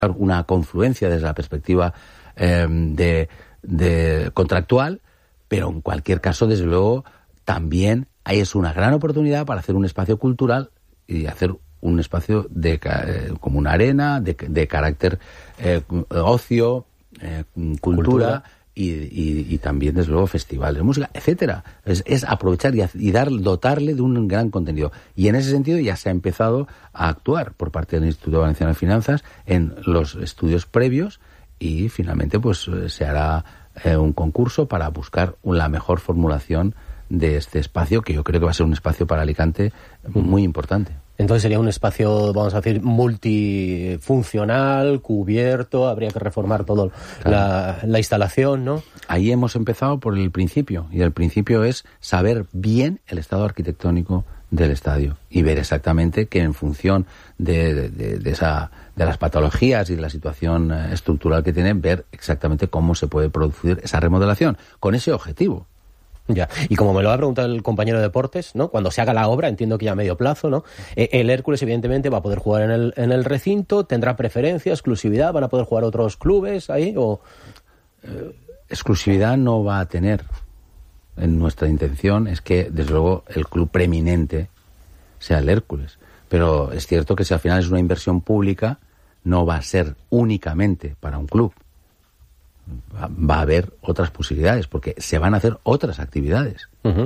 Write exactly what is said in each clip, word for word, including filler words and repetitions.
una confluencia desde la perspectiva eh, de, de contractual, pero en cualquier caso, desde luego, también es una gran oportunidad para hacer un espacio cultural y hacer un espacio de eh, como una arena de, de carácter eh, ocio, eh, cultura, cultura. Y, y, y también, desde luego, festivales de música, etcétera. Es, es aprovechar y, y dar, dotarle de un gran contenido. Y en ese sentido ya se ha empezado a actuar por parte del Instituto Valenciano de Finanzas en los estudios previos y finalmente pues se hará eh, un concurso para buscar la mejor formulación de este espacio, que yo creo que va a ser un espacio para Alicante muy importante. Entonces sería un espacio, vamos a decir, multifuncional, cubierto, habría que reformar todo claro. la, la instalación, ¿no? Ahí hemos empezado por el principio, y el principio es saber bien el estado arquitectónico del estadio y ver exactamente que en función de, de, de, de, esa, de las patologías y de la situación estructural que tiene, ver exactamente cómo se puede producir esa remodelación, con ese objetivo. Ya, y como me lo ha preguntado el compañero de deportes, ¿no? Cuando se haga la obra, entiendo que ya a medio plazo, ¿no? Eh, el Hércules, evidentemente, va a poder jugar en el, en el recinto, tendrá preferencia, exclusividad, ¿van a poder jugar otros clubes ahí? O eh, exclusividad no va a tener. En nuestra intención es que, desde luego, el club preeminente sea el Hércules. Pero es cierto que si al final es una inversión pública, no va a ser únicamente para un club. Va a haber otras posibilidades, porque se van a hacer otras actividades. Uh-huh.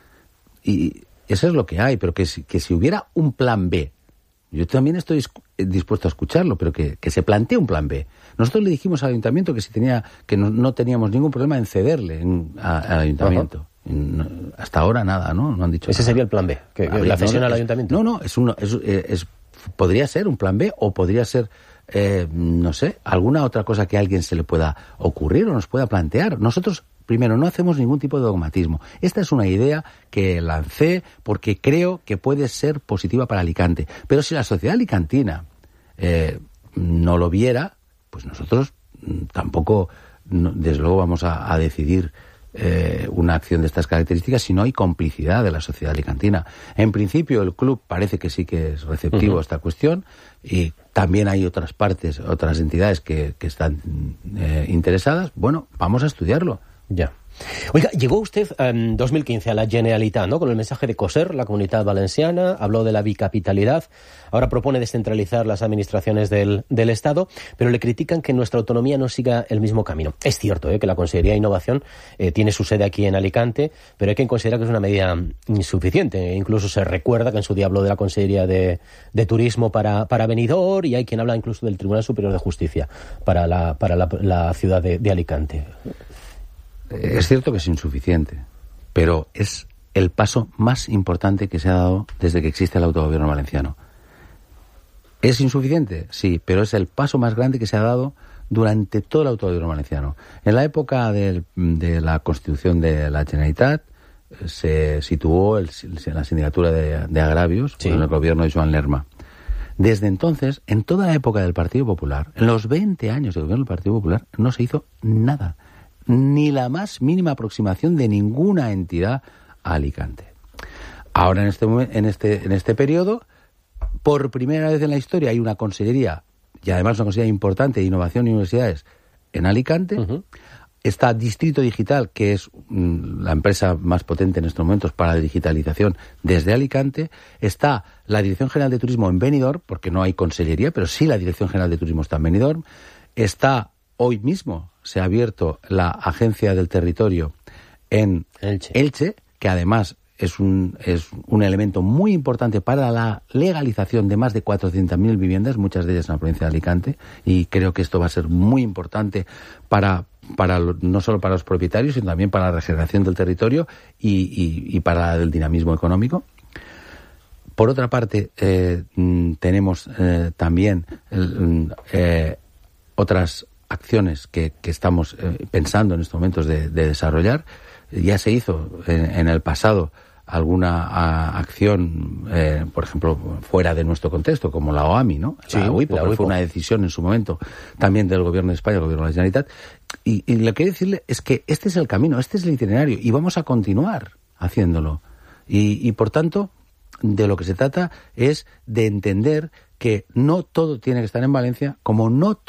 Y eso es lo que hay, pero que si, que si hubiera un plan B, yo también estoy dispuesto a escucharlo, pero que, que se plantee un plan B. Nosotros le dijimos al ayuntamiento que si tenía que no, no teníamos ningún problema en cederle en, a, al ayuntamiento. Uh-huh. No, hasta ahora nada, ¿no? No han dicho Ese nada. Sería el plan B, que, que la cesión no, al es, ayuntamiento. No, no, es uno, es, es, es, podría ser un plan B o podría ser... Eh, no sé, alguna otra cosa que a alguien se le pueda ocurrir o nos pueda plantear. Nosotros, primero, no hacemos ningún tipo de dogmatismo. Esta es una idea que lancé porque creo que puede ser positiva para Alicante. Pero si la sociedad alicantina eh, no lo viera, pues nosotros tampoco, no, desde luego, vamos a, a decidir eh, una acción de estas características si no hay complicidad de la sociedad alicantina. En principio, el club parece que sí que es receptivo uh-huh. a esta cuestión y también hay otras partes, otras entidades que, que están eh, interesadas. Bueno, vamos a estudiarlo. Ya. Oiga, llegó usted en dos mil quince a la Generalitat, ¿no? Con el mensaje de coser la Comunitat Valenciana, habló de la bicapitalidad, ahora propone descentralizar las administraciones del, del Estado, pero le critican que nuestra autonomía no siga el mismo camino. Es cierto, ¿eh? que la Consellería de Innovación eh, tiene su sede aquí en Alicante, pero hay quien considera que es una medida insuficiente. Incluso se recuerda que en su día habló de la Consellería de, de Turismo para, para Benidorm, y hay quien habla incluso del Tribunal Superior de Justicia para la, para la, la ciudad de, de Alicante. Es cierto que es insuficiente, pero es el paso más importante que se ha dado desde que existe el autogobierno valenciano. ¿Es insuficiente? Sí, pero es el paso más grande que se ha dado durante todo el autogobierno valenciano. En la época del, de la constitución de la Generalitat se situó el, la sindicatura de, de agravios sí. con el gobierno de Joan Lerma. Desde entonces, en toda la época del Partido Popular, en los veinte años de gobierno del Partido Popular, no se hizo nada. Ni la más mínima aproximación de ninguna entidad a Alicante. Ahora, en este, en este, en este periodo, por primera vez en la historia hay una consellería, y además una consellería importante de innovación y universidades en Alicante. Uh-huh. Está Distrito Digital, que es mm, la empresa más potente en estos momentos para la digitalización desde Alicante. Está la Dirección General de Turismo en Benidorm, porque no hay consellería, pero sí la Dirección General de Turismo está en Benidorm. Está hoy mismo se ha abierto la Agencia del Territorio en Elche, Elche que además es un, es un elemento muy importante para la legalización de más de cuatrocientas mil viviendas, muchas de ellas en la provincia de Alicante, y creo que esto va a ser muy importante para, para no solo para los propietarios, sino también para la regeneración del territorio y, y, y para el dinamismo económico. Por otra parte, eh, tenemos eh, también eh, otras acciones que, que estamos eh, pensando en estos momentos de, de desarrollar. Ya se hizo en, en el pasado alguna a, acción, eh, por ejemplo, fuera de nuestro contexto, como la O A M I, ¿no? Sí, la UIPO, la que UIPO. fue una decisión en su momento también del Gobierno de España, del Gobierno de la Generalitat. Y, y lo que quiero decirle es que este es el camino, este es el itinerario, y vamos a continuar haciéndolo. Y, y por tanto, de lo que se trata es de entender que no todo tiene que estar en Valencia, como no